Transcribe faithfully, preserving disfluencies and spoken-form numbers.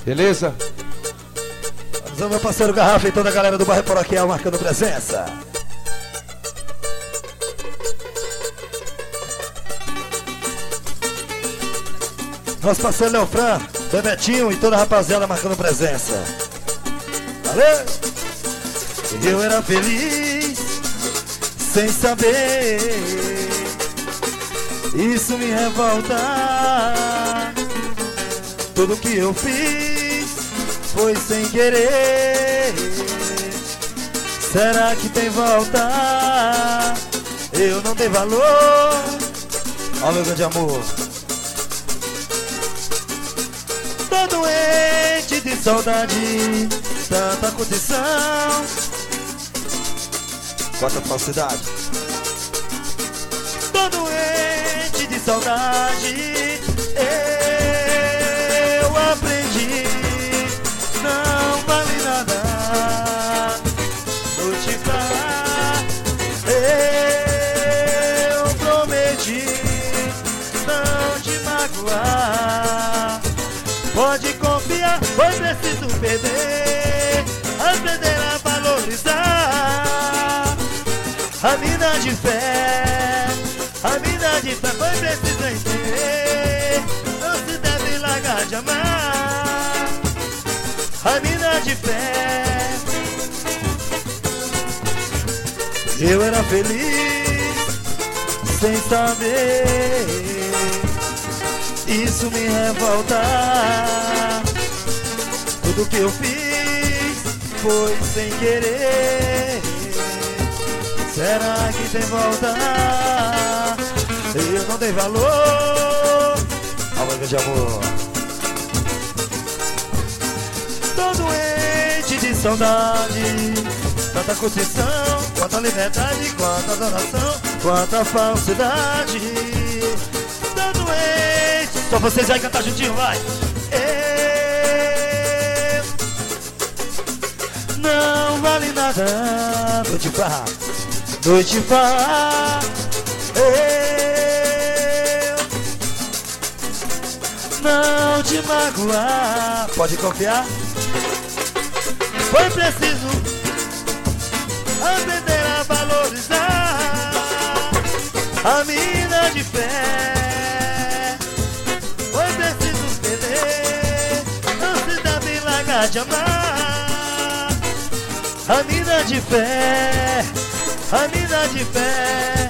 Beleza? Vamos, meu parceiro Garrafa e toda a galera do bairro Paroquial marcando presença. Nosso parceiro Leofran, Bebetinho e toda a rapaziada marcando presença. Valeu! Eu era feliz sem saber, isso me revolta. Tudo que eu fiz foi sem querer. Será que tem volta? Eu não dei valor ao meu grande amor. Tô doente de saudade, tanta condição, quanta falsidade. Tô doente de saudade, eu aprendi, não vale nada notificar. Eu prometi não te magoar. Pode confiar, foi preciso perder, aprender a valorizar. A mina de fé, a mina de fé, foi preciso entender, não se deve largar de amar. A mina de fé. Eu era feliz sem saber, isso me revolta. Tudo que eu fiz foi sem querer. Será que tem volta? Eu não dei valor ao meu grande amor. Tô doente de saudade, tanta curtição, quanta liberdade, quanta adoração, quanta falsidade. Tô doente. Só vocês vai cantar juntinho, vai. Eu não vale nada. Noite farra, noite farra. Eu não te magoar. Pode confiar. Foi preciso aprender a valorizar. A mina de fé. Foi preciso perder, não se deve largar de amar. A mina de fé, a mina de fé.